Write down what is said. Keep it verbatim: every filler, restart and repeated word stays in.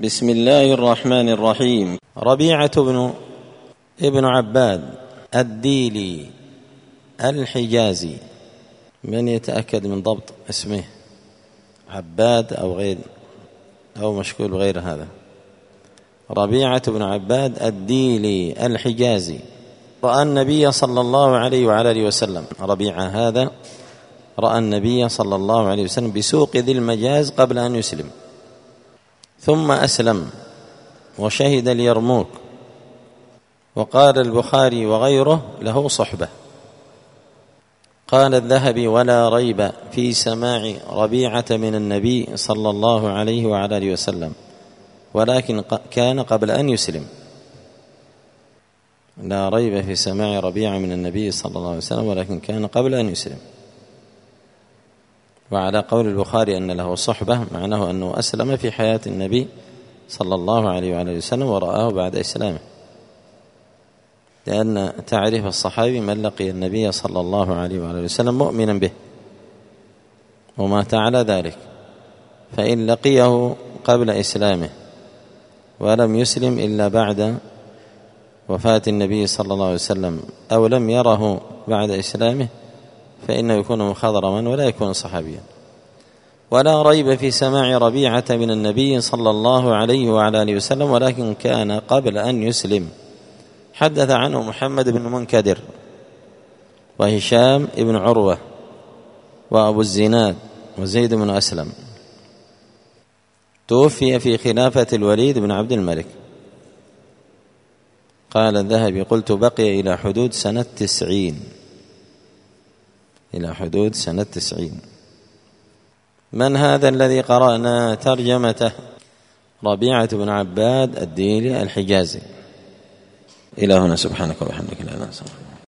بسم الله الرحمن الرحيم. ربيعة بن ابن عباد الديلي الحجازي، من يتأكد من ضبط اسمه؟ عباد أو غير أو مشكول بغير هذا؟ ربيعة بن عباد الديلي الحجازي رأى النبي صلى الله عليه وعلى آله وسلم. ربيعة هذا رأى النبي صلى الله عليه وسلم بسوق ذي المجاز قبل أن يسلم، ثم أسلم وشهد اليرموك. وقال البخاري وغيره له صحبة. قال الذهبي: ولا ريب في سماع ربيعة من النبي صلى الله عليه وعلى آله وسلم، ولكن كان قبل أن يسلم. لا ريب في سماع ربيعة من النبي صلى الله عليه وسلم، ولكن كان قبل أن يسلم. وعلى قول البخاري أن له صحبة معناه أنه أسلم في حياة النبي صلى الله عليه وعلى آله وسلم ورآه بعد إسلامه، لأن تعريف الصحابي من لقي النبي صلى الله عليه وعلى آله وسلم مؤمنا به ومات على ذلك، فإن لقيه قبل إسلامه ولم يسلم إلا بعد وفاة النبي صلى الله عليه وسلم أو لم يره بعد إسلامه فإنه يكون مخضرما ولا يكون صحابيا. ولا ريب في سماع ربيعة من النبي صلى الله عليه وعلى آله وسلم، ولكن كان قبل أن يسلم. حدث عنه محمد بن منكدر وهشام بن عروة وأبو الزناد وزيد بن أسلم. توفي في خلافة الوليد بن عبد الملك. قال الذهبي: قلت بقي إلى حدود سنة تسعين إلى حدود سنة تسعين. من هذا الذي قرأنا ترجمته؟ ربيعة بن عباد الديلي الحجازي. إلى هنا، سبحانك وبحمدك لا إله إلا أنت.